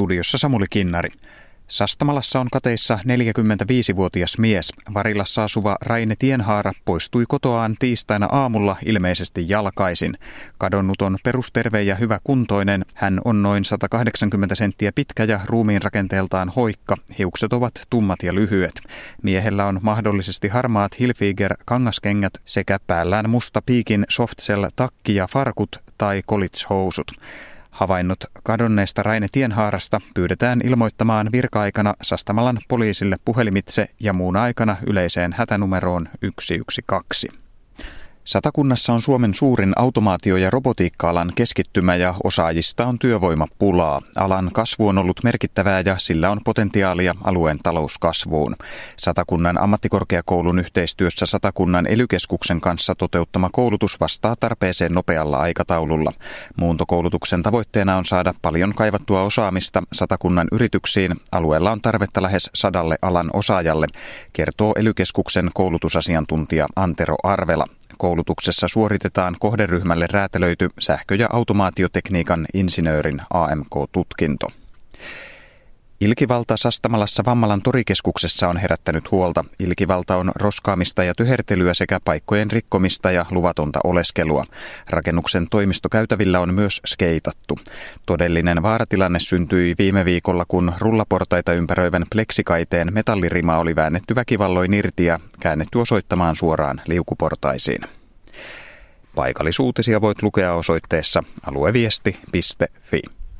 Studiossa Samuli Kinnari. Sastamalassa on kateissa 45-vuotias mies. Varilassa asuva Raine Tienhaara poistui kotoaan tiistaina aamulla ilmeisesti jalkaisin. Kadonnut on perusterve ja hyväkuntoinen. Hän on noin 180 senttiä pitkä ja ruumiin rakenteeltaan hoikka. Hiukset ovat tummat ja lyhyet. Miehellä on mahdollisesti harmaat Hilfiger kangaskengät sekä päällään musta piikin softshell takki ja farkut tai college-housut. Havainnot kadonneesta Raine Tienhaarasta pyydetään ilmoittamaan virka-aikana Sastamalan poliisille puhelimitse ja muuna aikana yleiseen hätänumeroon 112. Satakunnassa on Suomen suurin automaatio- ja robotiikka-alan keskittymä ja osaajista on työvoimapulaa. Alan kasvu on ollut merkittävää ja sillä on potentiaalia alueen talouskasvuun. Satakunnan ammattikorkeakoulun yhteistyössä Satakunnan ELY-keskuksen kanssa toteuttama koulutus vastaa tarpeeseen nopealla aikataululla. Muuntokoulutuksen tavoitteena on saada paljon kaivattua osaamista Satakunnan yrityksiin. Alueella on tarvetta lähes 100 alan osaajalle, kertoo ELY-keskuksen koulutusasiantuntija Antero Arvela. Koulutuksessa suoritetaan kohderyhmälle räätälöity sähkö- ja automaatiotekniikan insinöörin AMK-tutkinto. Ilkivalta Sastamalassa Vammalan torikeskuksessa on herättänyt huolta. Ilkivalta on roskaamista ja tyhertelyä sekä paikkojen rikkomista ja luvatonta oleskelua. Rakennuksen toimistokäytävillä on myös skeitattu. Todellinen vaaratilanne syntyi viime viikolla, kun rullaportaita ympäröivän pleksikaiteen metallirima oli väännetty väkivalloin irti ja käännetty osoittamaan suoraan liukuportaisiin. Paikallisuutisia voit lukea osoitteessa alueviesti.fi.